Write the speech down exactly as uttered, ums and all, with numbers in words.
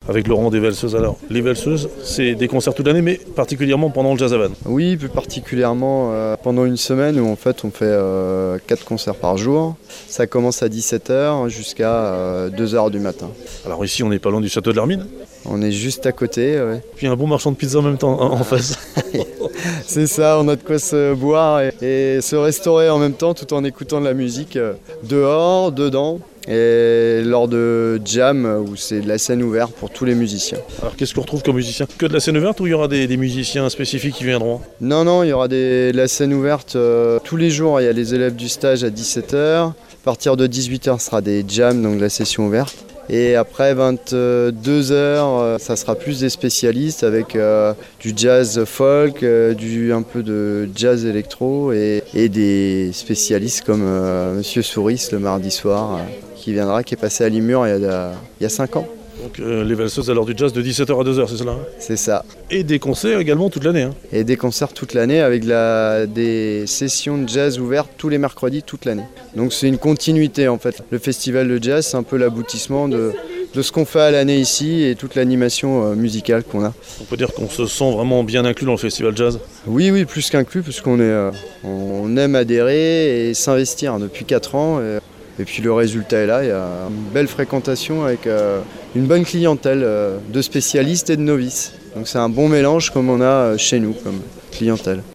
avec Laurent des Valseuses. Alors, les Valseuses, c'est des concerts toute l'année, mais particulièrement pendant le Jazz Havane. Oui, plus particulièrement euh, pendant une semaine où en fait on fait euh, quatre concerts par jour. Ça commence à dix-sept heures jusqu'à euh, deux heures du matin. Alors ici, on n'est pas loin du château de l'Hermine. On est juste à côté. Ouais. Puis un bon marchand de pizza en même temps, hein, en face. C'est ça, on a de quoi se boire et, et se restaurer en même temps tout en écoutant de la musique euh, dehors, dedans. Et lors de jam où c'est de la scène ouverte pour tous les musiciens. Alors qu'est-ce qu'on retrouve comme musicien? Que de la scène ouverte ou il y aura des, des musiciens spécifiques qui viendront? Non, non, il y aura des, de la scène ouverte euh, tous les jours. Il y a les élèves du stage à dix-sept heures. À partir de dix-huit heures, ce sera des jams, donc de la session ouverte. Et après vingt-deux heures, ça sera plus des spécialistes avec euh, du jazz folk, euh, du, un peu de jazz électro et, et des spécialistes comme euh, Monsieur Souris le mardi soir euh, qui viendra, qui est passé à Limur il y a, il y a cinq ans. Donc euh, les Valseuses à l'heure du jazz de dix-sept heures à deux heures, c'est cela? C'est ça. Et des concerts également toute l'année. Hein. Et des concerts toute l'année avec la, des sessions de jazz ouvertes tous les mercredis toute l'année. Donc c'est une continuité en fait. Le festival de jazz, c'est un peu l'aboutissement de, de ce qu'on fait à l'année ici et toute l'animation euh, musicale qu'on a. On peut dire qu'on se sent vraiment bien inclus dans le festival jazz? Oui, oui, plus qu'inclus, puisqu'on est, euh, on aime adhérer et s'investir depuis quatre ans. Et, et puis le résultat est là, il y a une belle fréquentation avec euh, une bonne clientèle euh, de spécialistes et de novices. Donc c'est un bon mélange comme on a chez nous comme clientèle.